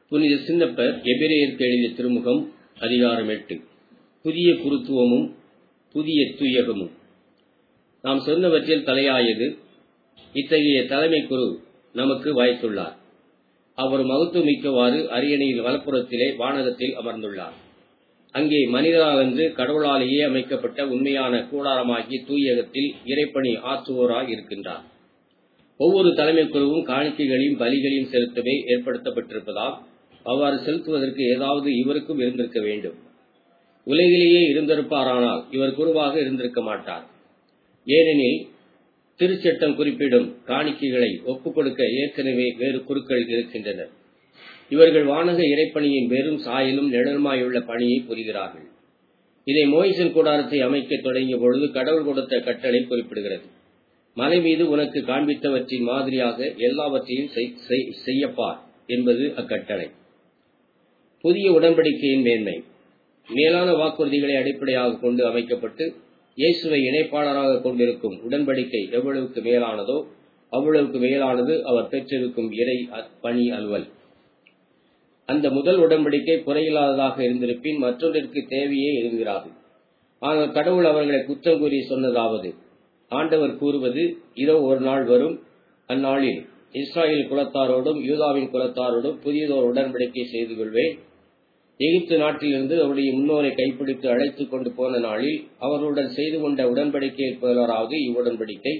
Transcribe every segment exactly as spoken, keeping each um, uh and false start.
புனித சின்னப்பர் எபிரேயருக்கு எழுதிய திருமுகம் அதிகாரம் எட்டு. புதிய குருத்துவமும் புதிய துயகமும். நாம் சொன்னவற்றில் தலையாயது இத்தகைய தலைமை குரு நமக்கு வாய்த்துள்ளார். அவர் மகத்துவமிக்கவாறு அரியணையில் வலப்புறத்திலே வானகத்தில் அமர்ந்துள்ளார். அங்கே மனிதராலன்று கடவுளாலேயே அமைக்கப்பட்ட உண்மையான கூடாரமாகிய தூயகத்தில் இறைப்பணி ஆற்றுவோராய் இருக்கின்றார். ஒவ்வொரு தலைமை குருவும் காணிக்கைகளையும் பலிகளையும் செலுத்தவே ஏற்படுத்தப்பட்டிருப்பதால் அவ்வாறு செலுத்துவதற்கு ஏதாவது இவருக்கும் இருந்திருக்க வேண்டும். உலகிலேயே இருந்திருப்பாரானால் இவர் குருவாக இருந்திருக்க மாட்டார். ஏனெனில் திருச்சட்டம் குறிப்பிடும் காணிக்கைகளை ஒப்புக் கொடுக்க ஏற்கனவே வேறு குருக்கள் இருக்கின்றனர். இவர்கள் வானக இறைப்பணியின் வெறும் சாயலும் நிழலுமாயுள்ள பணியை புரிகிறார்கள். இதை மோயிசன் கூடாரத்தை அமைக்க தொடங்கிய பொழுது கடவுள் கொடுத்த கட்டளை குறிப்பிடுகிறது. மலை மீது உனக்கு காண்பித்தவற்றின் மாதிரியாக எல்லாவற்றையும் செய்யப்பார் என்பது அக்கட்டளை. புதிய உடன்படிக்கையின் மேன்மை மேலான வாக்குறுதிகளை அடிப்படையாக கொண்டு அமைக்கப்பட்டு இயேசுவை இணைப்பாளராக கொண்டிருக்கும் உடன்படிக்கை எவ்வளவுக்கு மேலானதோ அவ்வளவுக்கு மேலானது அவர் பெற்றிருக்கும் இறை பணி அலுவல். அந்த முதல் உடன்படிக்கை குறையில்லாததாக இருந்திருப்பின் மற்றொன்றிற்கு தேவையே இருக்கிறார்கள். ஆனால் கடவுள் அவர்களை குற்றம் கூறி சொன்னதாவது: ஆண்டவர் கூறுவது, இதோ ஒரு நாள் வரும், அந்நாளில் இஸ்ராயேல் குலத்தாரோடும் யூதாவின் குலத்தாரோடும் புதியதோர் உடன்படிக்கை செய்து கொள்வேன். எகிப்து நாட்டிலிருந்து அவருடைய முன்னோரை கைப்பிடித்து அழைத்துக் கொண்டு போன நாளில் அவர்களுடன் செய்து கொண்ட உடன்படிக்கையை போலராவது இவ்வுடன்படிக்கை.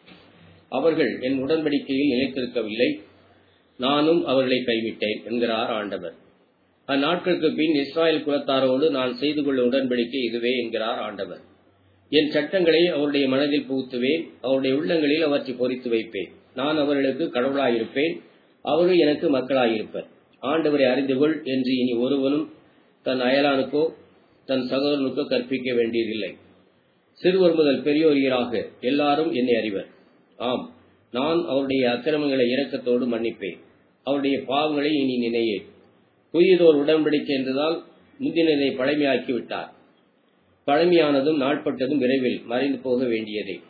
அவர்கள் என் உடன்படிக்கையில் நிலைத்திருக்கவில்லை, நானும் அவர்களை கைவிட்டேன் என்கிறார் ஆண்டவர். அந்நாட்களுக்கு பின் இஸ்ராயேல் குலத்தாரோடு நான் செய்து கொள்ளும் உடன்படிக்கை இதுவே என்கிறார் ஆண்டவர். என் சட்டங்களை அவருடைய மனதில் புகுத்துவேன், அவருடைய உள்ளங்களில் அவற்றை பொறித்து வைப்பேன். நான் அவர்களுக்கு கடவுளாயிருப்பேன், அவர்கள் எனக்கு மக்களாயிருப்பர். ஆண்டவரை அறிந்து கொள் என்று இனி ஒருவனும் தன் அயலானுக்கோ தன் சகோதரனுக்கோ கற்பிக்க வேண்டியதில்லை. சிறுவர் முதல் பெரியோராக எல்லாரும் என்னை அறிவர். ஆம், நான் அவருடைய அக்கிரமங்களை இரக்கத்தோடு மன்னிப்பேன், அவருடைய பாவங்களை இனி நினையேன். புதியதோர் உடன்படிக்கை என்றதால் முந்தினதை பழமையாக்கி விட்டார். பழமையானதும் நாட்பட்டதும் விரைவில் மறைந்து போக வேண்டியதே.